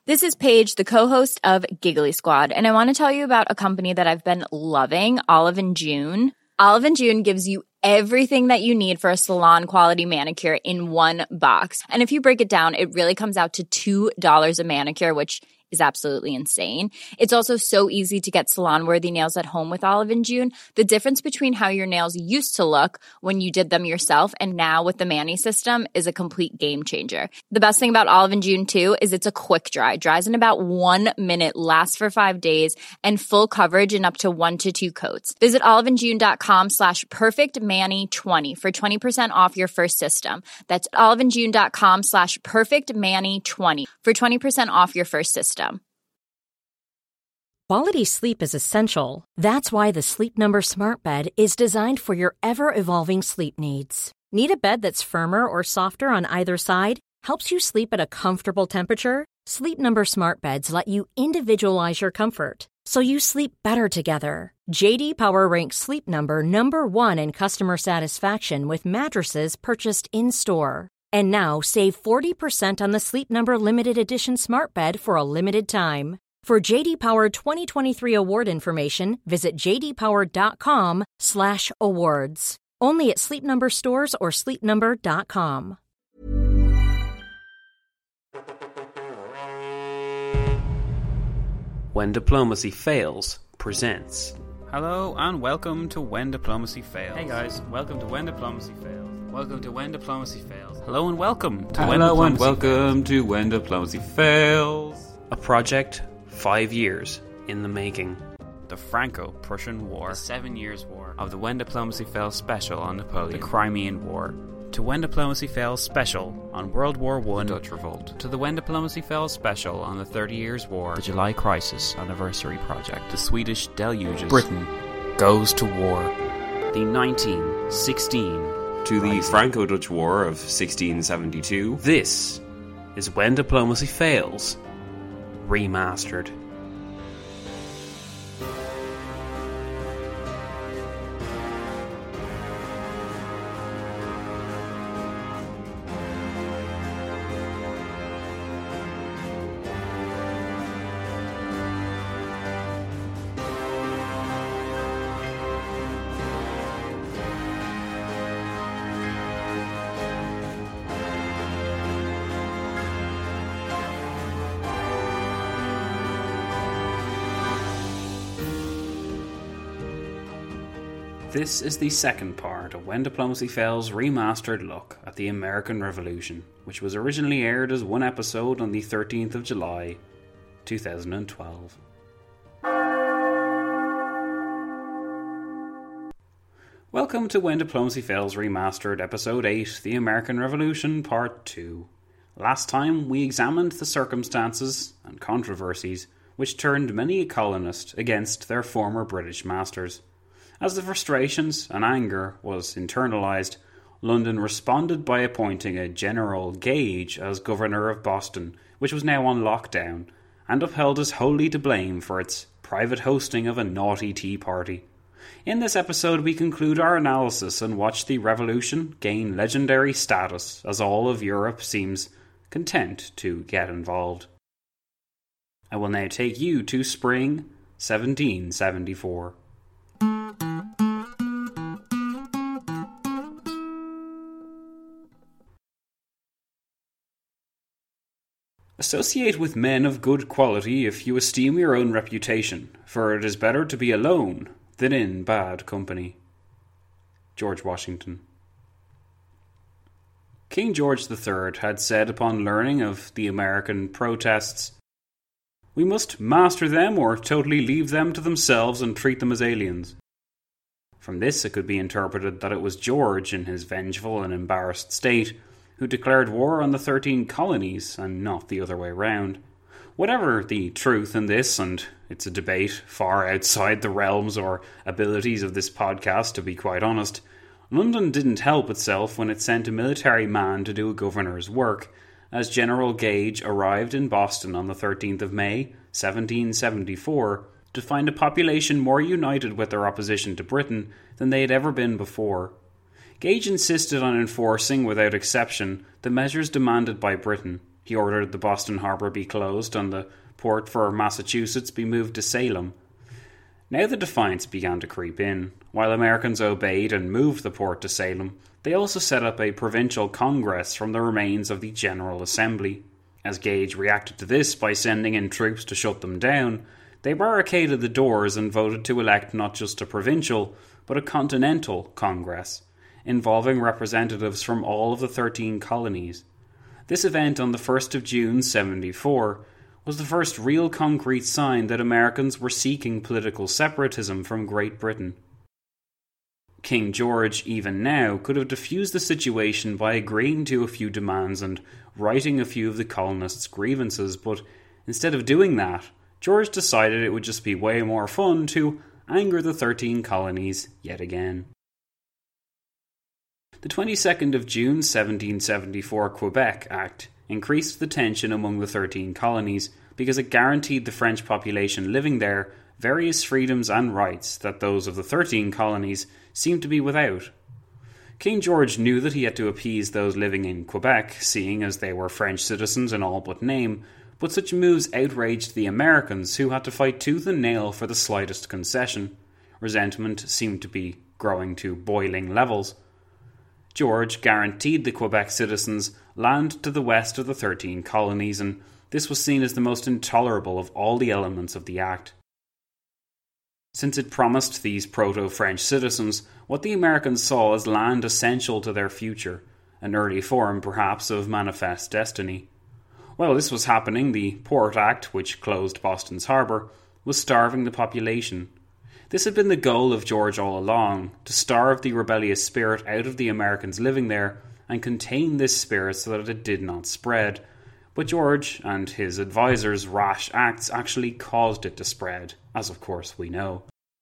This is Paige, the co-host of Giggly Squad, and I want to tell you about a company that I've been loving, Olive & June. Olive & June gives you everything that you need for a salon-quality manicure in one box. And if you break it down, it really comes out to $2 a manicure, which is absolutely insane. It's also so easy to get salon-worthy nails at home with Olive & June. The difference between how your nails used to look when you did them yourself and now with the Mani system is a complete game changer. The best thing about Olive & June, too, is it's a quick dry. Dries in about 1 minute, lasts for 5 days, and full coverage in up to 1 to 2 coats. Visit oliveandjune.com/perfectmani20 for 20% off your first system. That's oliveandjune.com/perfectmani20 for 20% off your first system. Quality sleep is essential. That's why the Sleep Number Smart Bed is designed for your ever-evolving sleep needs. Need a bed that's firmer or softer on either side? Helps you sleep at a comfortable temperature? Sleep Number Smart Beds let you individualize your comfort, so you sleep better together. J.D. Power ranks Sleep Number number 1 in customer satisfaction with mattresses purchased in-store. And now, save 40% on the Sleep Number Limited Edition Smart Bed for a limited time. For J.D. Power 2023 award information, visit jdpower.com/awards. Only at Sleep Number stores or sleepnumber.com. When Diplomacy Fails presents. Hello and welcome to When Diplomacy Fails. Hey guys, welcome to When Diplomacy Fails. Welcome to When Diplomacy Fails. Hello and welcome to When Diplomacy Fails. A project 5 years in the making. The Franco-Prussian War. The 7 Years' War. Of the When Diplomacy Fails special on Napoleon. The Crimean War. To When Diplomacy Fails special on World War I. The Dutch Revolt. To the When Diplomacy Fails special on the 30 Years' War. The July Crisis Anniversary Project. The Swedish Deluges. Britain goes to war. The 1916 to the Franco-Dutch War of 1672. This is When Diplomacy Fails Remastered. This is the second part of When Diplomacy Fails' remastered look at the American Revolution, which was originally aired as one episode on the 13th of July, 2012. Welcome to When Diplomacy Fails Remastered, Episode 8, The American Revolution, Part 2. Last time we examined the circumstances and controversies which turned many a colonist against their former British masters. As the frustrations and anger was internalised, London responded by appointing a General Gage as Governor of Boston, which was now on lockdown, and upheld as wholly to blame for its private hosting of a naughty tea party. In this episode we conclude our analysis and watch the revolution gain legendary status as all of Europe seems content to get involved. I will now take you to spring 1774. Associate with men of good quality if you esteem your own reputation, for it is better to be alone than in bad company. George Washington. King George III had said upon learning of the American protests, "We must master them or totally leave them to themselves and treat them as aliens." From this it could be interpreted that it was George, in his vengeful and embarrassed state, who declared war on the 13 colonies and not the other way round. Whatever the truth in this, and it's a debate far outside the realms or abilities of this podcast, to be quite honest, London didn't help itself when it sent a military man to do a governor's work, as General Gage arrived in Boston on the 13th of May, 1774, to find a population more united with their opposition to Britain than they had ever been before. Gage insisted on enforcing, without exception, the measures demanded by Britain. He ordered the Boston Harbor be closed and the port for Massachusetts be moved to Salem. Now the defiance began to creep in. While Americans obeyed and moved the port to Salem, they also set up a provincial congress from the remains of the General Assembly. As Gage reacted to this by sending in troops to shut them down, they barricaded the doors and voted to elect not just a provincial, but a continental congress, involving representatives from all of the 13 colonies. This event on the 1st of June 1974 was the first real concrete sign that Americans were seeking political separatism from Great Britain. King George, even now, could have diffused the situation by agreeing to a few demands and righting a few of the colonists' grievances, but instead of doing that, George decided it would just be way more fun to anger the 13 colonies yet again. The 22nd of June 1774 Quebec Act increased the tension among the 13 colonies because it guaranteed the French population living there various freedoms and rights that those of the 13 colonies seemed to be without. King George knew that he had to appease those living in Quebec, seeing as they were French citizens in all but name, but such moves outraged the Americans, who had to fight tooth and nail for the slightest concession. Resentment seemed to be growing to boiling levels. George guaranteed the Quebec citizens land to the west of the 13 colonies, and this was seen as the most intolerable of all the elements of the Act. Since it promised these proto-French citizens what the Americans saw as land essential to their future, an early form, perhaps, of manifest destiny. While this was happening, the Port Act, which closed Boston's harbour, was starving the population. This had been the goal of George all along, to starve the rebellious spirit out of the Americans living there and contain this spirit so that it did not spread. But George and his advisors' rash acts actually caused it to spread, as of course we know.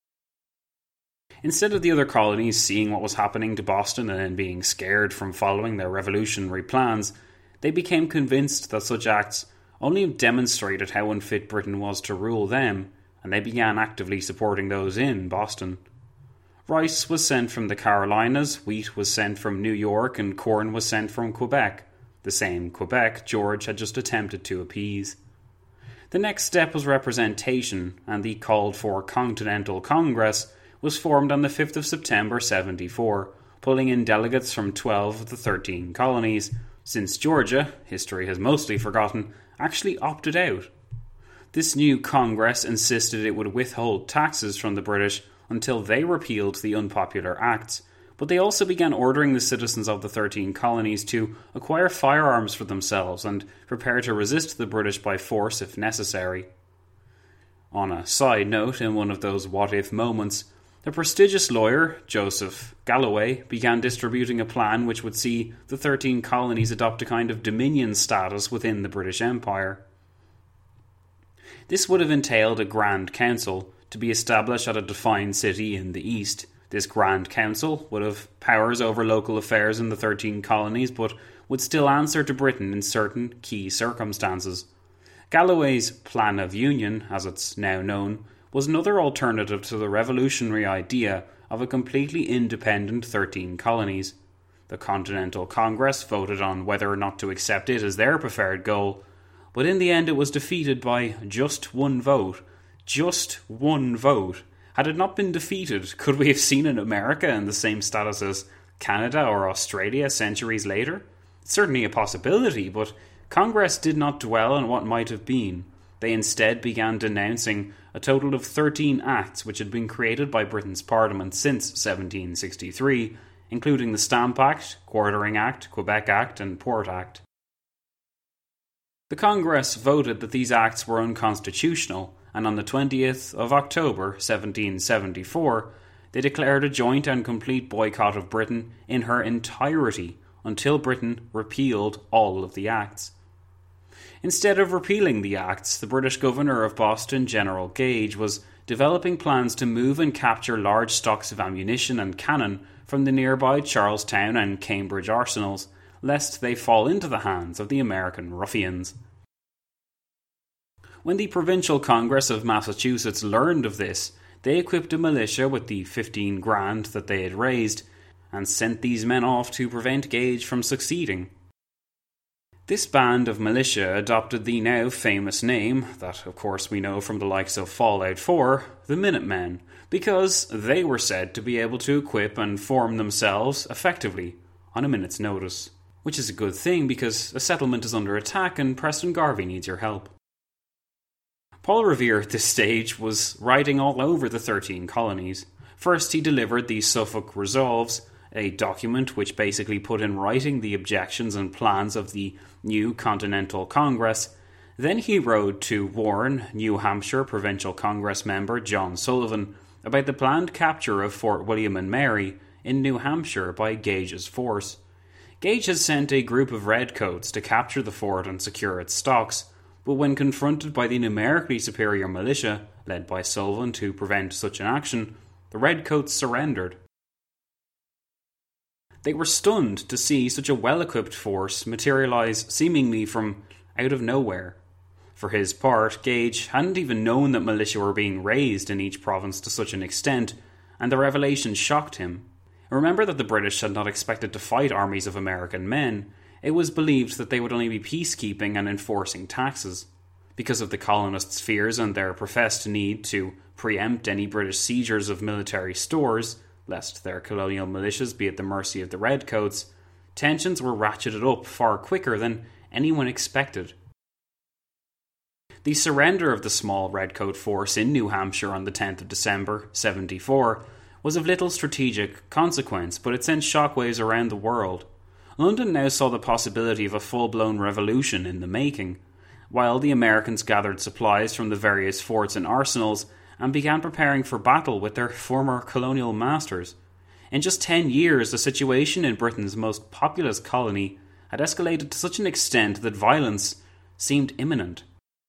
Instead of the other colonies seeing what was happening to Boston and then being scared from following their revolutionary plans, they became convinced that such acts only demonstrated how unfit Britain was to rule them, and they began actively supporting those in Boston. Rice was sent from the Carolinas, wheat was sent from New York, and corn was sent from Quebec, the same Quebec George had just attempted to appease. The next step was representation, and the called-for Continental Congress was formed on the 5th of September 1974, pulling in delegates from 12 of the 13 colonies, since Georgia, history has mostly forgotten, actually opted out. This new Congress insisted it would withhold taxes from the British until they repealed the unpopular acts, but they also began ordering the citizens of the 13 colonies to acquire firearms for themselves and prepare to resist the British by force if necessary. On a side note, in one of those what-if moments, the prestigious lawyer, Joseph Galloway, began distributing a plan which would see the 13 colonies adopt a kind of dominion status within the British Empire. This would have entailed a Grand Council to be established at a defined city in the east. This Grand Council would have powers over local affairs in the 13 colonies, but would still answer to Britain in certain key circumstances. Galloway's Plan of Union, as it's now known, was another alternative to the revolutionary idea of a completely independent 13 colonies. The Continental Congress voted on whether or not to accept it as their preferred goal, but in the end it was defeated by just one vote. Just one vote. Had it not been defeated, could we have seen an America in the same status as Canada or Australia centuries later? It's certainly a possibility, but Congress did not dwell on what might have been. They instead began denouncing a total of 13 acts which had been created by Britain's Parliament since 1763, including the Stamp Act, Quartering Act, Quebec Act and Port Act. The Congress voted that these acts were unconstitutional, and on the 20th of October 1774, they declared a joint and complete boycott of Britain in her entirety until Britain repealed all of the acts. Instead of repealing the acts, the British governor of Boston, General Gage, was developing plans to move and capture large stocks of ammunition and cannon from the nearby Charlestown and Cambridge arsenals, lest they fall into the hands of the American ruffians. When the Provincial Congress of Massachusetts learned of this, they equipped a militia with the 15 grand that they had raised, and sent these men off to prevent Gage from succeeding. This band of militia adopted the now famous name, that of course we know from the likes of Fallout 4, the Minutemen, because they were said to be able to equip and form themselves effectively on a minute's notice. Which is a good thing because a settlement is under attack and Preston Garvey needs your help. Paul Revere at this stage was writing all over the 13 colonies. First he delivered the Suffolk Resolves, a document which basically put in writing the objections and plans of the new Continental Congress. Then he wrote to Warren, New Hampshire Provincial Congress member John Sullivan, about the planned capture of Fort William and Mary in New Hampshire by Gage's force. Gage had sent a group of redcoats to capture the fort and secure its stocks, but when confronted by the numerically superior militia, led by Sullivan to prevent such an action, the redcoats surrendered. They were stunned to see such a well-equipped force materialise seemingly from out of nowhere. For his part, Gage hadn't even known that militia were being raised in each province to such an extent, and the revelation shocked him. Remember that the British had not expected to fight armies of American men. It was believed that they would only be peacekeeping and enforcing taxes. Because of the colonists' fears and their professed need to preempt any British seizures of military stores, lest their colonial militias be at the mercy of the redcoats, tensions were ratcheted up far quicker than anyone expected. The surrender of the small redcoat force in New Hampshire on the 10th of December, 74, was of little strategic consequence, but it sent shockwaves around the world. London now saw the possibility of a full-blown revolution in the making, while the Americans gathered supplies from the various forts and arsenals and began preparing for battle with their former colonial masters. In just 10 years, the situation in Britain's most populous colony had escalated to such an extent that violence seemed imminent.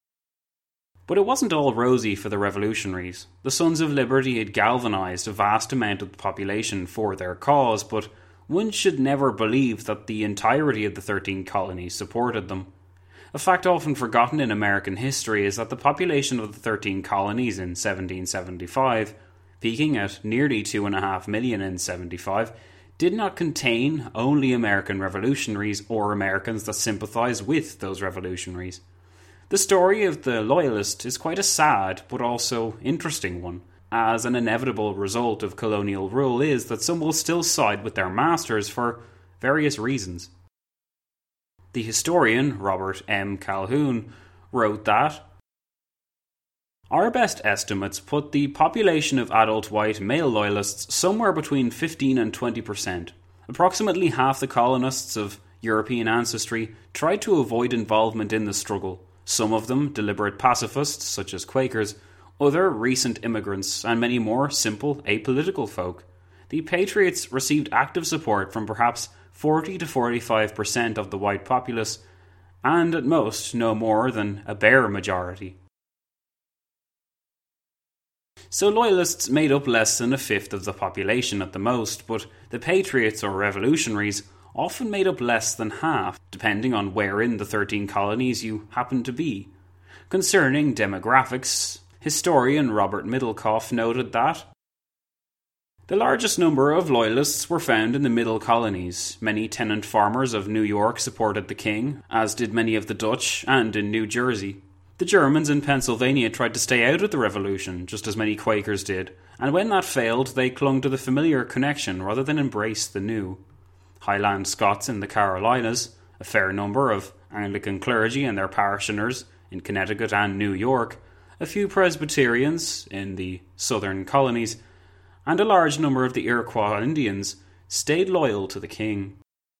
But it wasn't all rosy for the revolutionaries. The Sons of Liberty had galvanised a vast amount of the population for their cause, but one should never believe that the entirety of the 13 colonies supported them. A fact often forgotten in American history is that the population of the 13 colonies in 1775, peaking at nearly 2.5 million in 75, did not contain only American revolutionaries or Americans that sympathised with those revolutionaries. The story of the Loyalist is quite a sad but also interesting one, as an inevitable result of colonial rule is that some will still side with their masters for various reasons. The historian Robert M. Calhoun wrote that our best estimates put the population of adult white male loyalists somewhere between 15 and 20%. Approximately half the colonists of European ancestry tried to avoid involvement in the struggle, some of them deliberate pacifists such as Quakers, other recent immigrants, and many more simple apolitical folk. The Patriots received active support from perhaps 40 to 45% of the white populace, and at most no more than a bare majority. So Loyalists made up less than a fifth of the population at the most, but the Patriots or Revolutionaries often made up less than half, depending on where in the 13 colonies you happened to be. Concerning demographics, historian Robert Middlecoff noted that the largest number of Loyalists were found in the middle colonies. Many tenant farmers of New York supported the king, as did many of the Dutch, and in New Jersey. The Germans in Pennsylvania tried to stay out of the revolution, just as many Quakers did, and when that failed, they clung to the familiar connection rather than embrace the new. Highland Scots in the Carolinas, a fair number of Anglican clergy and their parishioners in Connecticut and New York, a few Presbyterians in the southern colonies, and a large number of the Iroquois Indians stayed loyal to the king.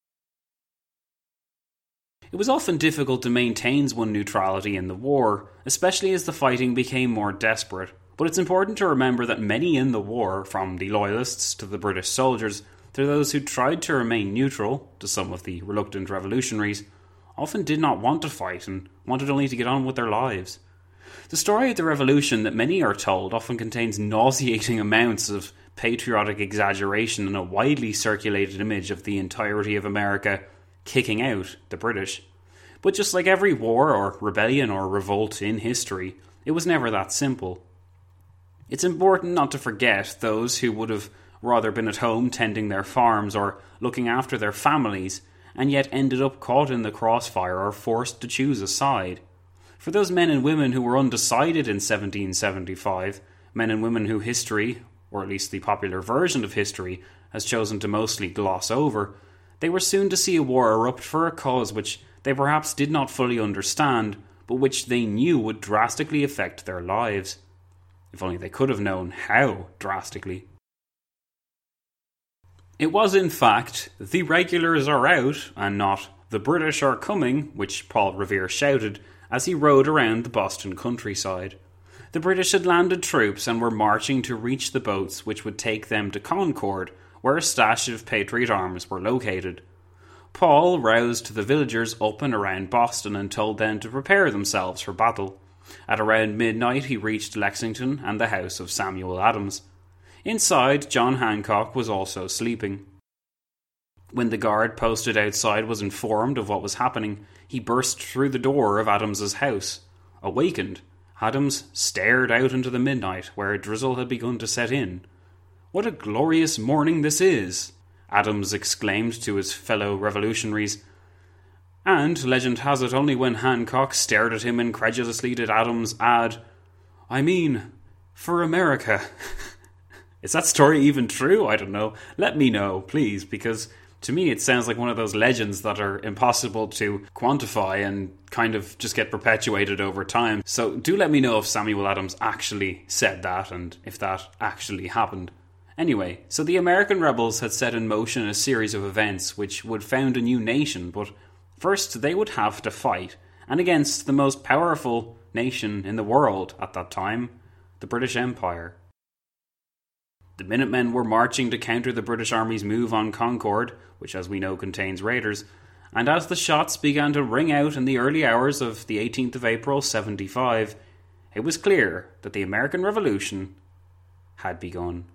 It was often difficult to maintain one's neutrality in the war, especially as the fighting became more desperate, but it's important to remember that many in the war, from the Loyalists to the British soldiers, to those who tried to remain neutral, to some of the reluctant revolutionaries, often did not want to fight and wanted only to get on with their lives. The story of the revolution that many are told often contains nauseating amounts of patriotic exaggeration and a widely circulated image of the entirety of America kicking out the British. But just like every war or rebellion or revolt in history, it was never that simple. It's important not to forget those who would have rather been at home tending their farms or looking after their families and yet ended up caught in the crossfire or forced to choose a side. For those men and women who were undecided in 1775, men and women who history, or at least the popular version of history, has chosen to mostly gloss over, they were soon to see a war erupt for a cause which they perhaps did not fully understand, but which they knew would drastically affect their lives. If only they could have known how drastically. It was in fact, "The regulars are out," and not "The British are coming," which Paul Revere shouted as he rode around the Boston countryside. The British had landed troops and were marching to reach the boats which would take them to Concord, where a stash of Patriot arms were located. Paul roused the villagers up and around Boston and told them to prepare themselves for battle. At around midnight he reached Lexington and the house of Samuel Adams. Inside, John Hancock was also sleeping. When the guard posted outside was informed of what was happening, he burst through the door of Adams's house. Awakened, Adams stared out into the midnight, where a drizzle had begun to set in. "What a glorious morning this is!" Adams exclaimed to his fellow revolutionaries. And, legend has it, only when Hancock stared at him incredulously did Adams add, "I mean, for America." Is that story even true? I don't know. Let me know, please, because to me it sounds like one of those legends that are impossible to quantify and kind of just get perpetuated over time. So do let me know if Samuel Adams actually said that and if that actually happened. Anyway, so the American rebels had set in motion a series of events which would found a new nation, but first they would have to fight, and against the most powerful nation in the world at that time, the British Empire. The Minutemen were marching to counter the British Army's move on Concord, which as we know contains raiders, and as the shots began to ring out in the early hours of the 18th of April 75, it was clear that the American Revolution had begun.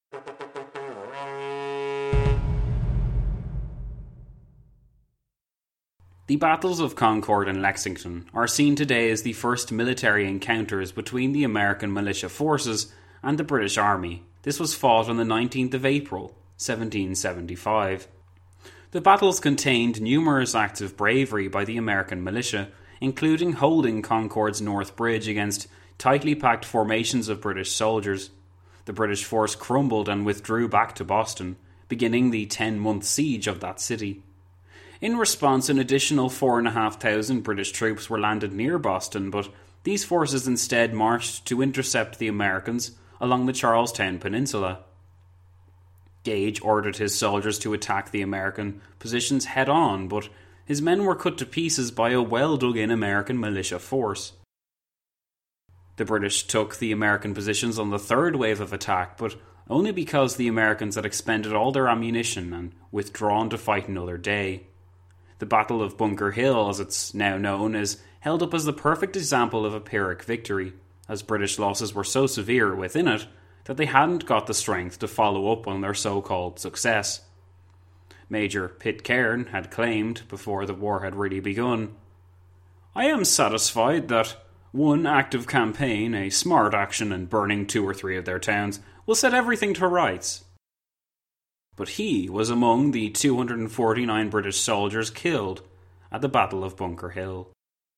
The battles of Concord and Lexington are seen today as the first military encounters between the American militia forces and the British Army. This was fought on the 19th of April, 1775. The battles contained numerous acts of bravery by the American militia, including holding Concord's North Bridge against tightly packed formations of British soldiers. The British force crumbled and withdrew back to Boston, beginning the 10-month siege of that city. In response, an additional 4,500 British troops were landed near Boston, but these forces instead marched to intercept the Americans along the Charlestown Peninsula. Gage ordered his soldiers to attack the American positions head-on, but his men were cut to pieces by a well-dug-in American militia force. The British took the American positions on the third wave of attack, but only because the Americans had expended all their ammunition and withdrawn to fight another day. The Battle of Bunker Hill, as it's now known, is held up as the perfect example of a Pyrrhic victory, as British losses were so severe within it that they hadn't got the strength to follow up on their so-called success. Major Pitcairn had claimed, before the war had really begun, "I am satisfied that one active campaign, a smart action and burning 2 or 3 of their towns, will set everything to rights." But he was among the 249 British soldiers killed at the Battle of Bunker Hill.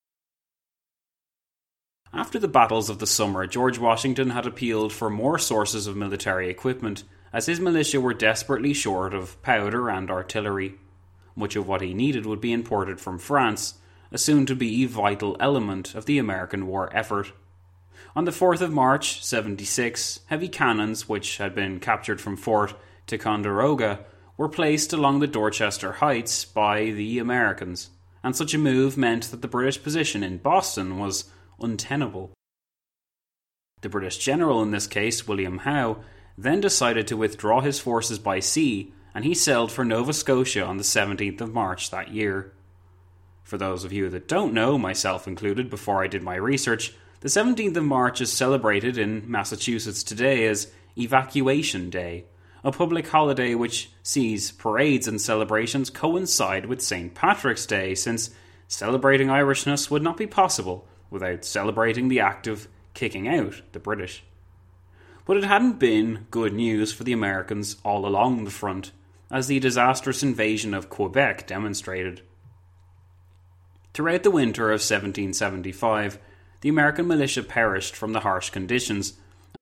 After the battles of the summer, George Washington had appealed for more sources of military equipment, as his militia were desperately short of powder and artillery. Much of what he needed would be imported from France, a soon-to-be vital element of the American war effort. On the 4th of March, 76, heavy cannons, which had been captured from Fort Ticonderoga, were placed along the Dorchester Heights by the Americans, and such a move meant that the British position in Boston was untenable. The British general in this case, William Howe, then decided to withdraw his forces by sea, and he sailed for Nova Scotia on the 17th of March that year. For those of you that don't know, myself included, before I did my research, the 17th of March is celebrated in Massachusetts today as Evacuation Day, a public holiday which sees parades and celebrations coincide with St. Patrick's Day, since celebrating Irishness would not be possible without celebrating the act of kicking out the British. But it hadn't been good news for the Americans all along the front. as the disastrous invasion of Quebec demonstrated. Throughout the winter of 1775, the American militia perished from the harsh conditions.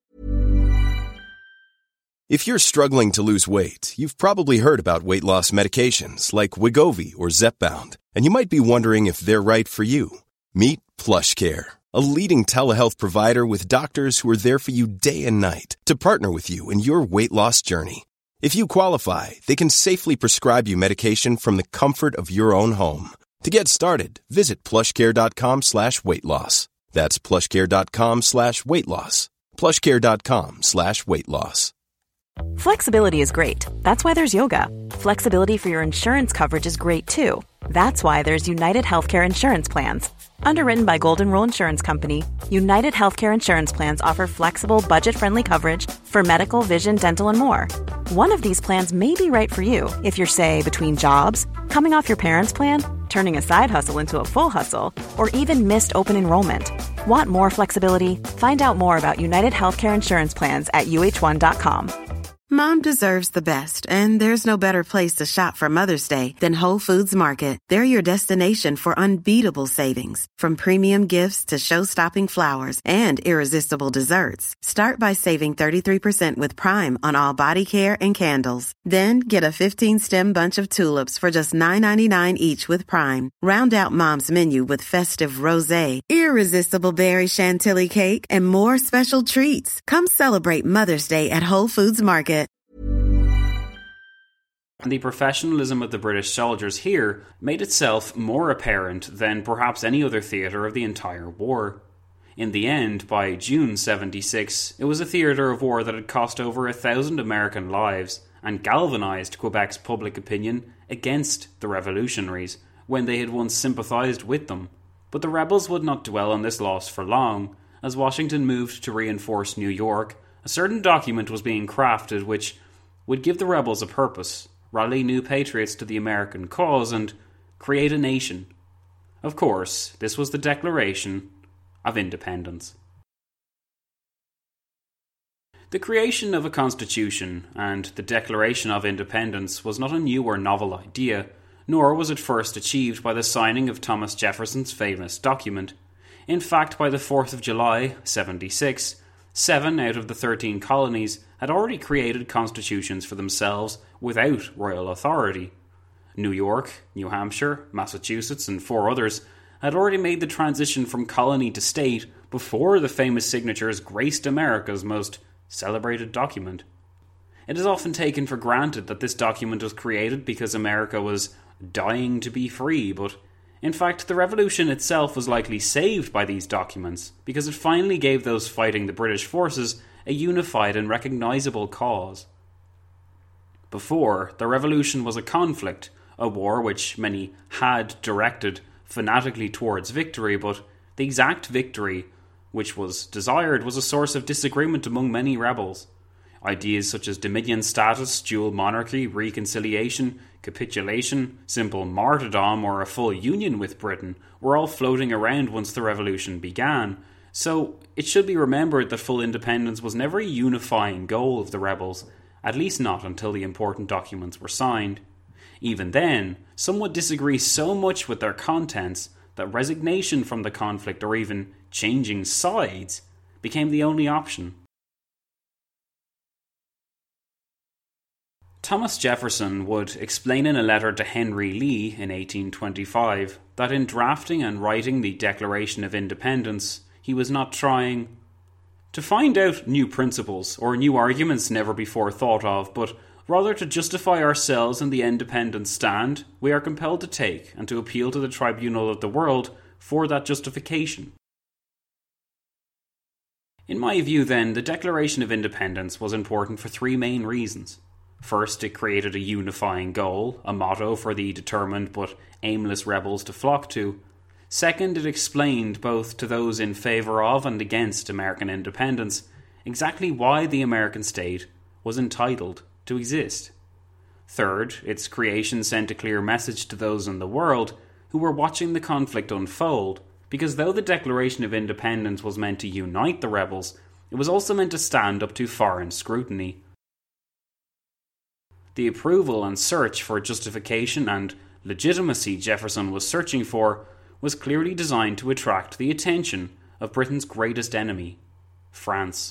If you're struggling to lose weight, you've probably heard about weight loss medications like Wegovy or Zepbound, and you might be wondering if they're right for you. Meet PlushCare, a leading telehealth provider with doctors who are there for you day and night to partner with you in your weight loss journey. If you qualify, they can safely prescribe you medication from the comfort of your own home. To get started, visit plushcare.com/weight-loss. That's plushcare.com/weight-loss. plushcare.com/weight-loss. Flexibility is great. That's why there's yoga. Flexibility for your insurance coverage is great too. That's why there's United Healthcare Insurance Plans. Underwritten by Golden Rule Insurance Company, United Healthcare Insurance Plans offer flexible, budget-friendly coverage for medical, vision, dental, and more. One of these plans may be right for you if you're, say, between jobs, coming off your parents' plan, turning a side hustle into a full hustle, or even missed open enrollment. Want more flexibility? Find out more about United Healthcare Insurance Plans at uh1.com. Mom deserves the best, and there's no better place to shop for Mother's Day than Whole Foods Market. They're your destination for unbeatable savings, from premium gifts to show-stopping flowers and irresistible desserts. Start by saving 33% with Prime on all body care and candles. Then get a 15-stem bunch of tulips for just $9.99 each with Prime. Round out Mom's menu with festive rosé, irresistible berry chantilly cake, and more special treats. Come celebrate Mother's Day at Whole Foods Market. And the professionalism of the British soldiers here made itself more apparent than perhaps any other theatre of the entire war. In the end, by June 76, it was a theatre of war that had cost over 1,000 American lives and galvanised Quebec's public opinion against the revolutionaries when they had once sympathised with them. But the rebels would not dwell on this loss for long. As Washington moved to reinforce New York, a certain document was being crafted which would give the rebels a purpose, rally new patriots to the American cause, and create a nation. Of course, this was the Declaration of Independence. The creation of a constitution and the Declaration of Independence was not a new or novel idea, nor was it first achieved by the signing of Thomas Jefferson's famous document. In fact, by the 4th of July, 76, 7 out of the 13 colonies had already created constitutions for themselves without royal authority. New York, New Hampshire, Massachusetts, and 4 others had already made the transition from colony to state before the famous signatures graced America's most celebrated document. It is often taken for granted that this document was created because America was dying to be free, but in fact, the revolution itself was likely saved by these documents because it finally gave those fighting the British forces a unified and recognisable cause. Before, the revolution was a conflict, a war which many had directed fanatically towards victory, but the exact victory which was desired was a source of disagreement among many rebels. Ideas such as dominion status, dual monarchy, reconciliation, capitulation, simple martyrdom, or a full union with Britain were all floating around once the revolution began. So it should be remembered that full independence was never a unifying goal of the rebels, at least not until the important documents were signed. Even then, some would disagree so much with their contents that resignation from the conflict or even changing sides became the only option. Thomas Jefferson would explain in a letter to Henry Lee in 1825 that in drafting and writing the Declaration of Independence, he was not trying to find out new principles or new arguments never before thought of, but rather to justify ourselves in the independent stand we are compelled to take and to appeal to the tribunal of the world for that justification. In my view, then, the Declaration of Independence was important for 3 main reasons. First, it created a unifying goal, a motto for the determined but aimless rebels to flock to. Second, it explained, both to those in favour of and against American independence, exactly why the American state was entitled to exist. Third, its creation sent a clear message to those in the world who were watching the conflict unfold, because though the Declaration of Independence was meant to unite the rebels, it was also meant to stand up to foreign scrutiny. The approval and search for justification and legitimacy Jefferson was searching for was clearly designed to attract the attention of Britain's greatest enemy, France.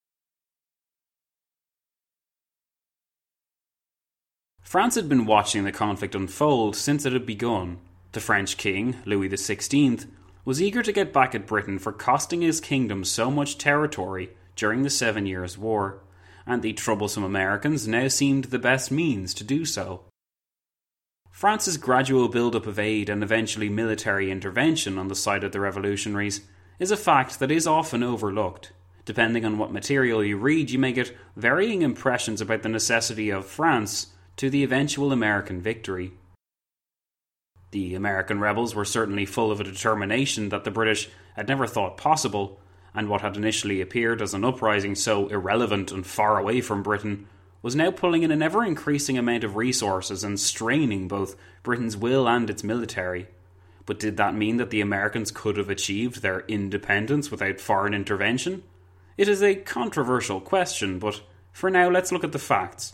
France had been watching the conflict unfold since it had begun. The French king, Louis XVI, was eager to get back at Britain for costing his kingdom so much territory during the 7 Years' War, and the troublesome Americans now seemed the best means to do so. France's gradual build-up of aid and eventually military intervention on the side of the revolutionaries is a fact that is often overlooked. Depending on what material you read, you may get varying impressions about the necessity of France to the eventual American victory. The American rebels were certainly full of a determination that the British had never thought possible, and what had initially appeared as an uprising so irrelevant and far away from Britain was now pulling in an ever-increasing amount of resources and straining both Britain's will and its military. But did that mean that the Americans could have achieved their independence without foreign intervention? It is a controversial question, but for now let's look at the facts.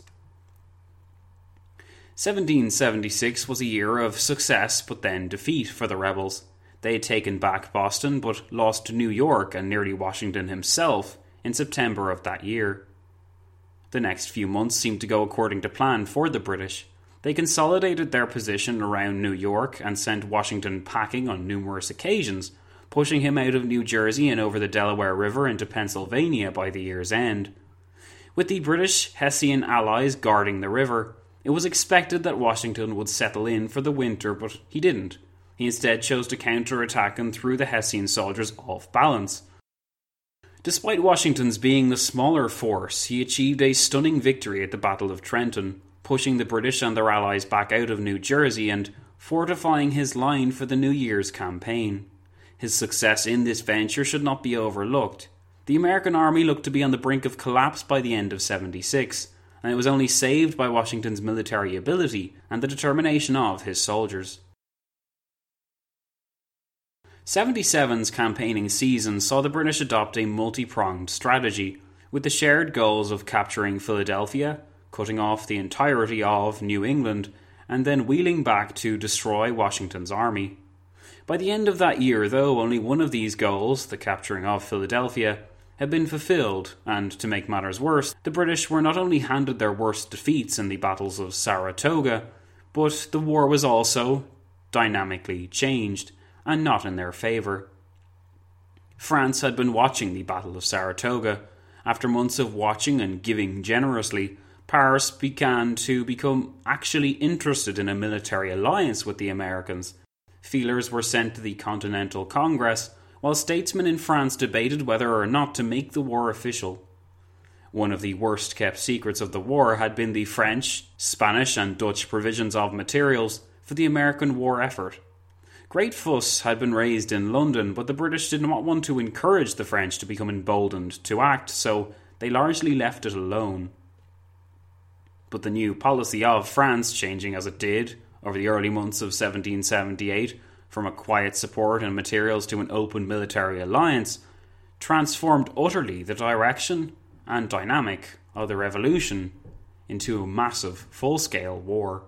1776 was a year of success but then defeat for the rebels. They had taken back Boston but lost to New York and nearly Washington himself in September of that year. The next few months seemed to go according to plan for the British. They consolidated their position around New York and sent Washington packing on numerous occasions, pushing him out of New Jersey and over the Delaware River into Pennsylvania by the year's end. With the British Hessian allies guarding the river, it was expected that Washington would settle in for the winter, but he didn't. He instead chose to counterattack and threw the Hessian soldiers off balance. Despite Washington's being the smaller force, he achieved a stunning victory at the Battle of Trenton, pushing the British and their allies back out of New Jersey and fortifying his line for the New Year's campaign. His success in this venture should not be overlooked. The American army looked to be on the brink of collapse by the end of 76, and it was only saved by Washington's military ability and the determination of his soldiers. 77's campaigning season saw the British adopt a multi-pronged strategy, with the shared goals of capturing Philadelphia, cutting off the entirety of New England, and then wheeling back to destroy Washington's army. By the end of that year, though, only one of these goals, the capturing of Philadelphia, had been fulfilled, and to make matters worse, the British were not only handed their worst defeats in the battles of Saratoga, but the war was also dynamically changed, and not in their favour. France had been watching the Battle of Saratoga. After months of watching and giving generously, Paris began to become actually interested in a military alliance with the Americans. Feelers were sent to the Continental Congress, while statesmen in France debated whether or not to make the war official. One of the worst-kept secrets of the war had been the French, Spanish and Dutch provisions of materials for the American war effort. Great fuss had been raised in London, but the British did not want to encourage the French to become emboldened to act, so they largely left it alone. But the new policy of France, changing as it did over the early months of 1778, from a quiet support and materials to an open military alliance, transformed utterly the direction and dynamic of the revolution into a massive, full-scale war.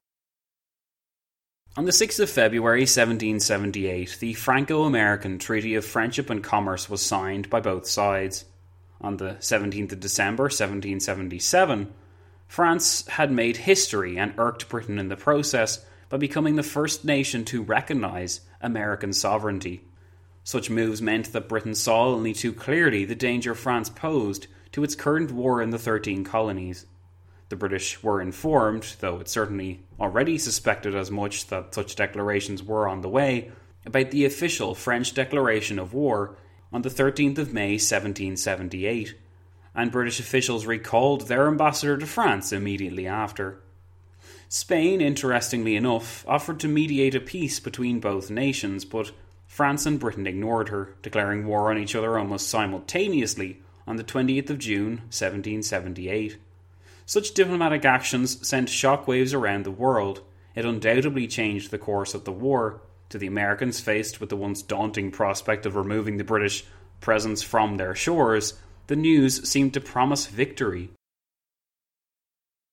On the 6th of February 1778, the Franco-American Treaty of Friendship and Commerce was signed by both sides. On the 17th of December 1777, France had made history and irked Britain in the process by becoming the first nation to recognise American sovereignty. Such moves meant that Britain saw only too clearly the danger France posed to its current war in the 13 colonies. The British were informed, though it certainly already suspected as much that such declarations were on the way, about the official French declaration of war on the 13th of May 1778, and British officials recalled their ambassador to France immediately after. Spain, interestingly enough, offered to mediate a peace between both nations, but France and Britain ignored her, declaring war on each other almost simultaneously on the 20th of June 1778. Such diplomatic actions sent shockwaves around the world. It undoubtedly changed the course of the war. To the Americans faced with the once daunting prospect of removing the British presence from their shores, the news seemed to promise victory.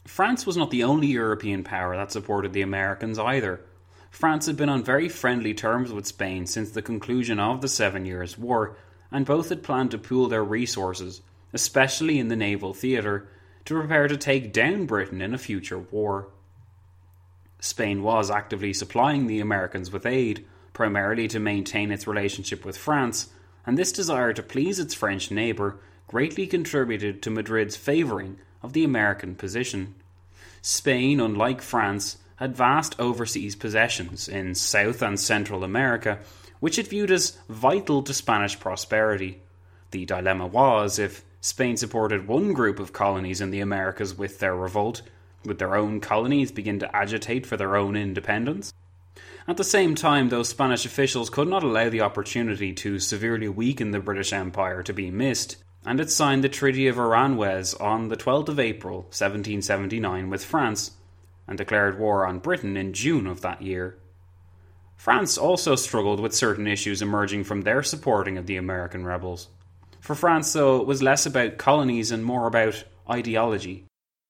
France was not the only European power that supported the Americans either. France had been on very friendly terms with Spain since the conclusion of the 7 Years' War, and both had planned to pool their resources, especially in the naval theatre, to prepare to take down Britain in a future war. Spain was actively supplying the Americans with aid, primarily to maintain its relationship with France, and this desire to please its French neighbour greatly contributed to Madrid's favouring of the American position. Spain, unlike France, had vast overseas possessions in South and Central America, which it viewed as vital to Spanish prosperity. The dilemma was, if Spain supported one group of colonies in the Americas with their revolt, would their own colonies begin to agitate for their own independence? At the same time, those Spanish officials could not allow the opportunity to severely weaken the British Empire to be missed, and it signed the Treaty of Aranjuez on the 12th of April 1779 with France, and declared war on Britain in June of that year. France also struggled with certain issues emerging from their supporting of the American rebels. For France, though, it was less about colonies and more about ideology.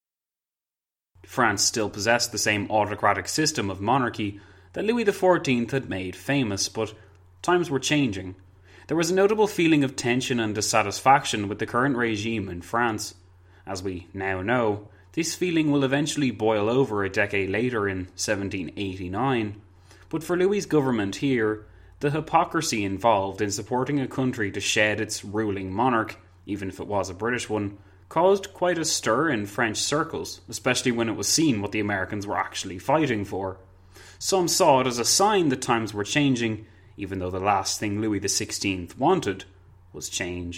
France still possessed the same autocratic system of monarchy that Louis XIV had made famous, but times were changing. There was a notable feeling of tension and dissatisfaction with the current regime in France. As we now know, this feeling will eventually boil over a decade later in 1789. But for Louis's government here, the hypocrisy involved in supporting a country to shed its ruling monarch, even if it was a British one, caused quite a stir in French circles, especially when it was seen what the Americans were actually fighting for. Some saw it as a sign that times were changing, even though the last thing Louis XVI wanted was change.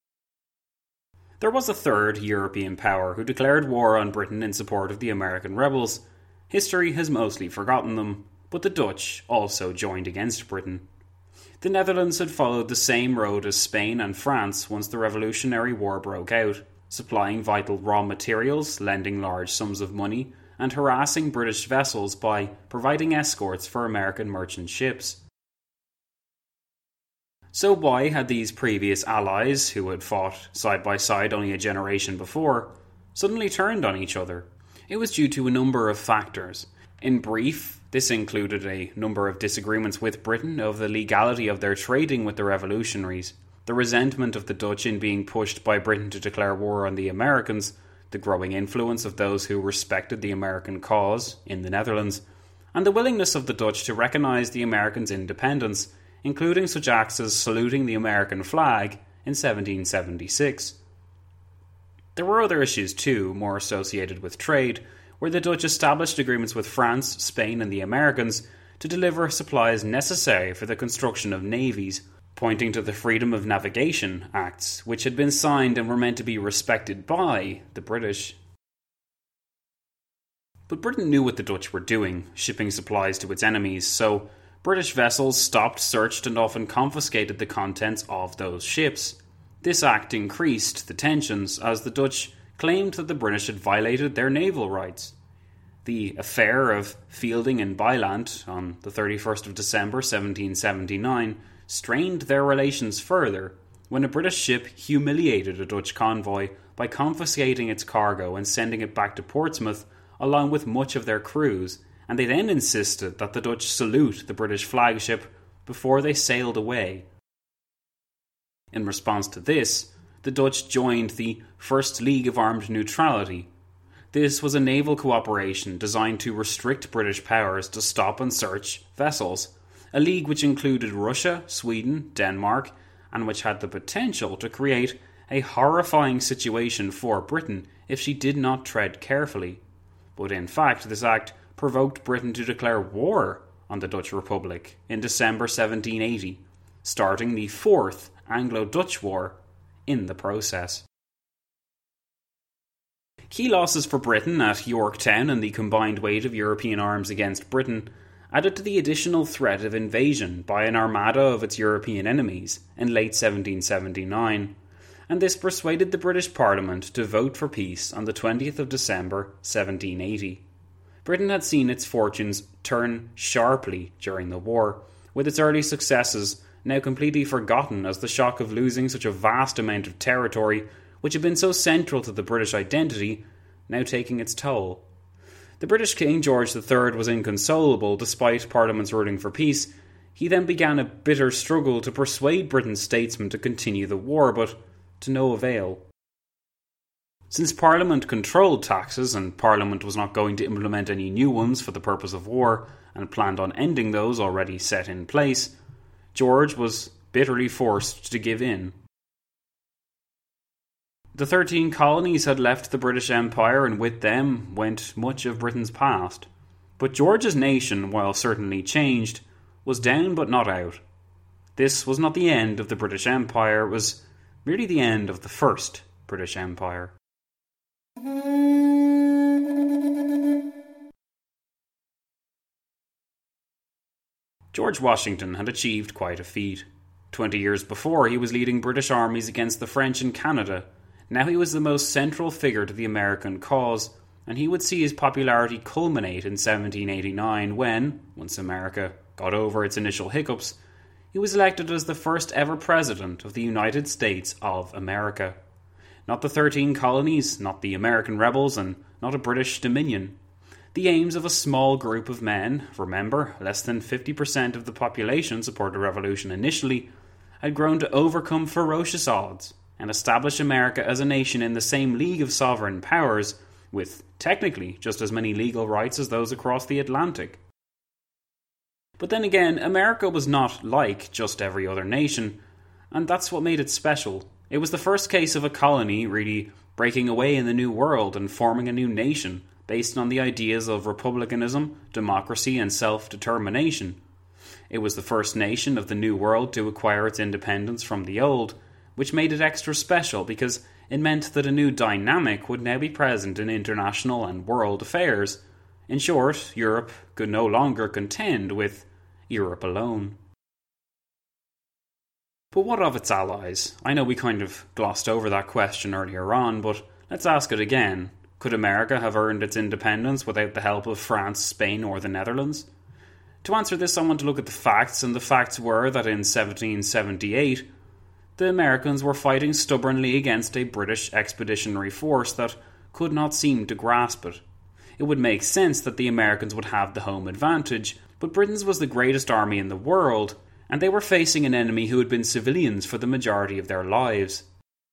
There was a third European power who declared war on Britain in support of the American rebels. History has mostly forgotten them, but the Dutch also joined against Britain. The Netherlands had followed the same road as Spain and France once the Revolutionary War broke out, supplying vital raw materials, lending large sums of money, and harassing British vessels by providing escorts for American merchant ships. So why had these previous allies, who had fought side by side only a generation before, suddenly turned on each other? It was due to a number of factors. In brief, this included a number of disagreements with Britain over the legality of their trading with the revolutionaries, the resentment of the Dutch in being pushed by Britain to declare war on the Americans, the growing influence of those who respected the American cause in the Netherlands, and the willingness of the Dutch to recognise the Americans' independence, including such acts as saluting the American flag in 1776. There were other issues too, more associated with trade, where the Dutch established agreements with France, Spain and the Americans to deliver supplies necessary for the construction of navies, pointing to the Freedom of Navigation Acts, which had been signed and were meant to be respected by the British. But Britain knew what the Dutch were doing, shipping supplies to its enemies, so British vessels stopped, searched and often confiscated the contents of those ships. This act increased the tensions as the Dutch claimed that the British had violated their naval rights. The affair of Fielding and Bylandt on the 31st of December 1779 strained their relations further when a British ship humiliated a Dutch convoy by confiscating its cargo and sending it back to Portsmouth along with much of their crews, and they then insisted that the Dutch salute the British flagship before they sailed away. In response to this, the Dutch joined the First League of Armed Neutrality. This was a naval cooperation designed to restrict British powers to stop and search vessels, a league which included Russia, Sweden, Denmark, and which had the potential to create a horrifying situation for Britain if she did not tread carefully. But in fact, this act provoked Britain to declare war on the Dutch Republic in December 1780, starting the Fourth Anglo-Dutch War in the process. Key losses for Britain at Yorktown and the combined weight of European arms against Britain added to the additional threat of invasion by an armada of its European enemies in late 1779, and this persuaded the British Parliament to vote for peace on the 20th of December 1780. Britain had seen its fortunes turn sharply during the war, with its early successes now completely forgotten as the shock of losing such a vast amount of territory, which had been so central to the British identity, now taking its toll. The British King George III was inconsolable despite Parliament's ruling for peace. He then began a bitter struggle to persuade Britain's statesmen to continue the war, but to no avail. Since Parliament controlled taxes, and Parliament was not going to implement any new ones for the purpose of war, and planned on ending those already set in place, George was bitterly forced to give in. The 13 colonies had left the British Empire, and with them went much of Britain's past. But George's nation, while certainly changed, was down but not out. This was not the end of the British Empire, it was merely the end of the first British Empire. George Washington had achieved quite a feat. 20 years before, he was leading British armies against the French in Canada. Now he was the most central figure to the American cause, and he would see his popularity culminate in 1789 when, once America got over its initial hiccups, he was elected as the first ever president of the United States of America. Not the 13 colonies, not the American rebels, and not a British dominion. The aims of a small group of men, remember, less than 50% of the population supported the revolution initially, had grown to overcome ferocious odds and establish America as a nation in the same league of sovereign powers, with technically just as many legal rights as those across the Atlantic. But then again, America was not like just every other nation, and that's what made it special. It was the first case of a colony really breaking away in the New World and forming a new nation, based on the ideas of republicanism, democracy, and self-determination. It was the first nation of the New World to acquire its independence from the Old, which made it extra special because it meant that a new dynamic would now be present in international and world affairs. In short, Europe could no longer contend with Europe alone. But what of its allies? I know we kind of glossed over that question earlier on, but let's ask it again. Could America have earned its independence without the help of France, Spain, or the Netherlands? To answer this, I want to look at the facts, and the facts were that in 1778, the Americans were fighting stubbornly against a British expeditionary force that could not seem to grasp it. It would make sense that the Americans would have the home advantage, but Britain's was the greatest army in the world, and they were facing an enemy who had been civilians for the majority of their lives.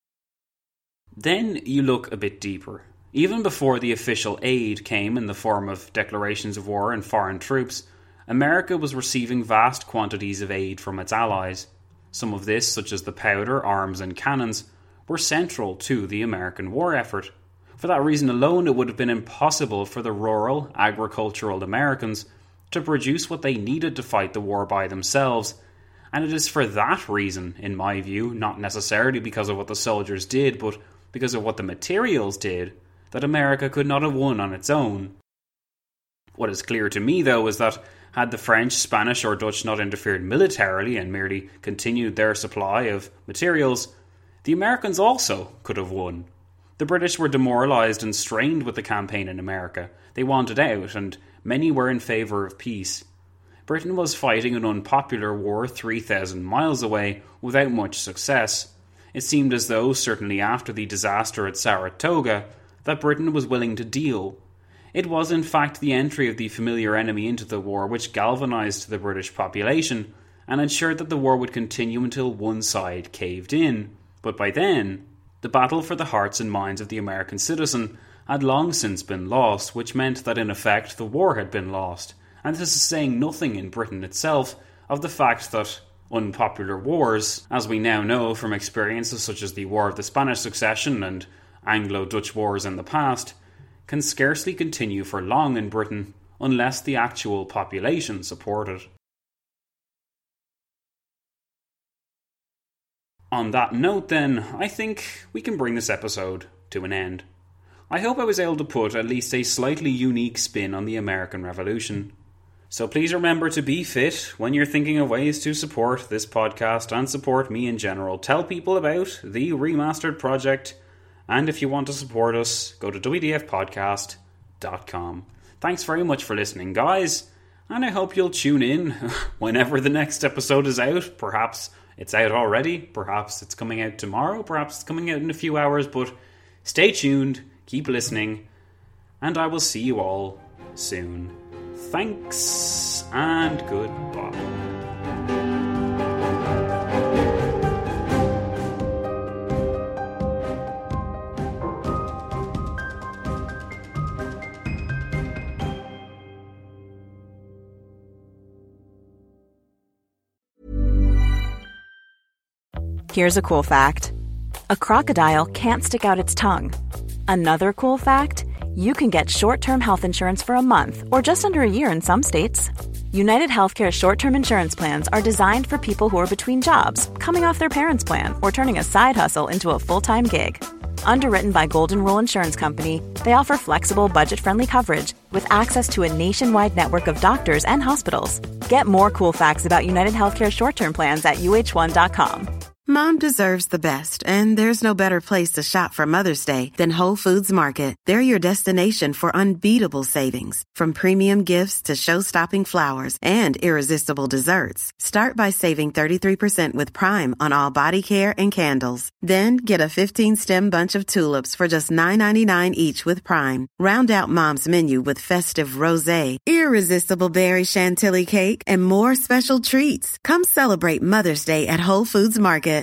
Then you look a bit deeper. Even before the official aid came in the form of declarations of war and foreign troops, America was receiving vast quantities of aid from its allies. Some of this, such as the powder, arms and cannons, were central to the American war effort. For that reason alone, it would have been impossible for the rural, agricultural Americans to produce what they needed to fight the war by themselves. And it is for that reason, in my view, not necessarily because of what the soldiers did, but because of what the materials did, that America could not have won on its own. What is clear to me, though, is that had the French, Spanish or Dutch not interfered militarily and merely continued their supply of materials, the Americans also could have won. The British were demoralised and strained with the campaign in America. They wanted out, and many were in favour of peace. Britain was fighting an unpopular war 3,000 miles away without much success. It seemed as though, certainly after the disaster at Saratoga, that Britain was willing to deal. It was in fact the entry of the familiar enemy into the war which galvanised the British population and ensured that the war would continue until one side caved in. But by then, the battle for the hearts and minds of the American citizen had long since been lost, which meant that in effect the war had been lost. And this is saying nothing in Britain itself of the fact that unpopular wars, as we now know from experiences such as the War of the Spanish Succession and Anglo-Dutch wars in the past, can scarcely continue for long in Britain unless the actual population support it. On that note then, I think we can bring this episode to an end. I hope I was able to put at least a slightly unique spin on the American Revolution. So please remember to be fit when you're thinking of ways to support this podcast and support me in general. Tell people about the Remastered Project, and if you want to support us, go to wdfpodcast.com. Thanks very much for listening, guys, and I hope you'll tune in whenever the next episode is out. Perhaps it's out already, perhaps it's coming out tomorrow, perhaps it's coming out in a few hours, but stay tuned, keep listening, and I will see you all soon. Thanks and goodbye. Here's a cool fact. A crocodile can't stick out its tongue. Another cool fact, you can get short-term health insurance for a month or just under a year in some states. United Healthcare short-term insurance plans are designed for people who are between jobs, coming off their parents' plan, or turning a side hustle into a full-time gig. Underwritten by Golden Rule Insurance Company, they offer flexible, budget-friendly coverage with access to a nationwide network of doctors and hospitals. Get more cool facts about United Healthcare short-term plans at uh1.com. Mom deserves the best, and there's no better place to shop for Mother's Day than Whole Foods Market. They're your destination for unbeatable savings, from premium gifts to show-stopping flowers and irresistible desserts. Start by saving 33% with Prime on all body care and candles. Then get a 15-stem bunch of tulips for just $9.99 each with Prime. Round out Mom's menu with festive rosé, irresistible berry chantilly cake, and more special treats. Come celebrate Mother's Day at Whole Foods Market.